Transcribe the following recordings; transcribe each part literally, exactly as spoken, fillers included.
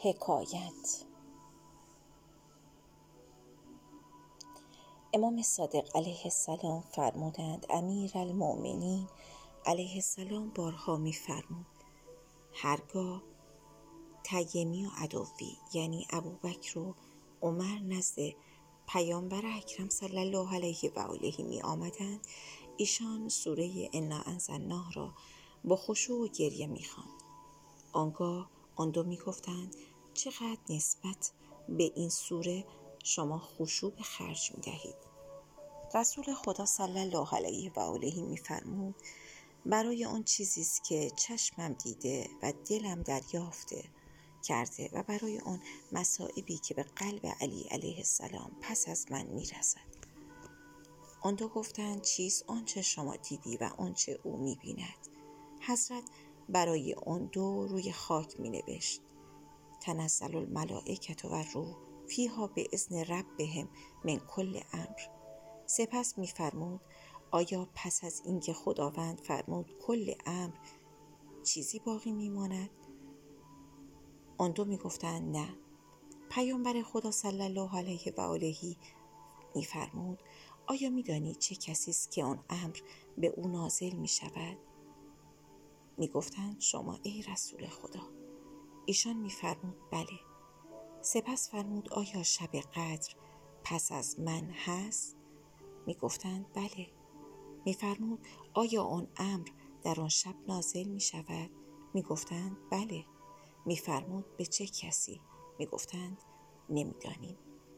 حکایت. امام صادق علیه السلام فرمودند امیرالمؤمنین علیه السلام بارها می فرمود هرگاه تیمی و عدوی یعنی ابوبکر و عمر نزد پیامبر اکرم صلی الله علیه و آله می آمدند، ایشان سوره انا انزلناه را با خشوع و گریه می خواند. آنگاه آن دو می گفتند چقدر نسبت به این سوره شما خشوع به خرج می دهید. رسول خدا صلی الله علیه و آله می فرمود برای آن چیزی است که چشمم دیده و دلم دریافته کرده و برای آن مصائبی که به قلب علی علیه السلام پس از من می رسد. آن دو گفتند چیز آنچه شما دیدی و آنچه او می بیند. حضرت برای آن دو روی خاک می نوشت تنزل الملائکة و الروح فیها به اذن ربهم من کل امر. سپس می فرمود آیا پس از اینکه خداوند فرمود کل امر چیزی باقی می ماند؟ آن دو می گفتند نه. پیامبر خدا صلی الله علیه و آله می فرمود آیا می دانی چه کسی است که آن امر به او نازل می شود؟ می گفتند شما ای رسول خدا. ایشان می فرمود بله. سپس فرمود آیا شب قدر پس از من هست؟ می گفتند بله. می فرمود آیا آن امر در آن شب نازل می شود؟ می گفتند بله. می فرمود به چه کسی؟ می گفتند نمی دانیم.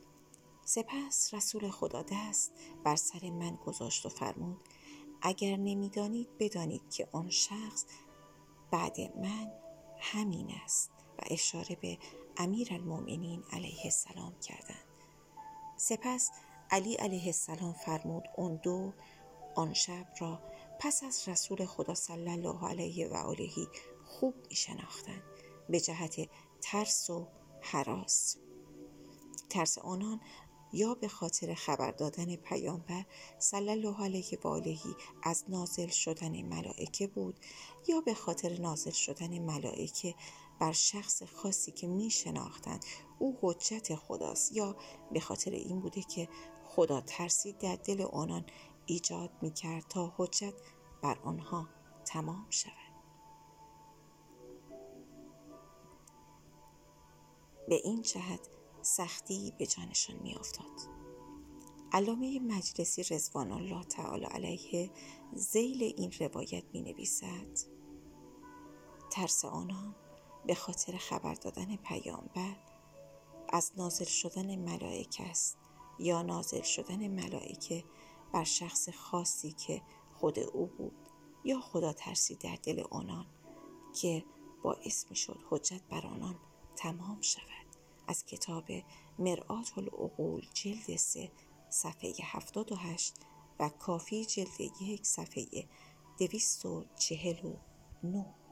سپس رسول خدا دست بر سر من گذاشت و فرمود اگر نمی دانید بدانید که آن شخص بعد من همین است و اشاره به امیرالمؤمنین علیه السلام کردند. سپس علی علیه السلام فرمود اون دو آن شب را پس از رسول خدا صلی الله علیه و آله خوب می شناختند به جهت ترس و هراس. ترس آنان یا به خاطر خبر دادن پیامبر صلی الله علیه و آله از نازل شدن ملائکه بود یا به خاطر نازل شدن ملائکه بر شخص خاصی که می شناختند او حجت خداست، یا به خاطر این بوده که خدا ترسی در دل آنان ایجاد می کرد تا حجت بر آنها تمام شود. به این جهت سختی به جانشان می افتاد. علامه مجلسی رضوان الله تعالی علیه ذیل این روایت می نویسد ترس آنان به خاطر خبر دادن پیامبر از نازل شدن ملائکه است یا نازل شدن ملائکه بر شخص خاصی که خود او بود، یا خدا ترسی در دل آنان که باعث می شد حجت بر آنان تمام شود. از کتاب مرآت العقول جلد سه صفحه هفتاد و هشت و کافی جلد یک صفحه دویست و چهل و نه.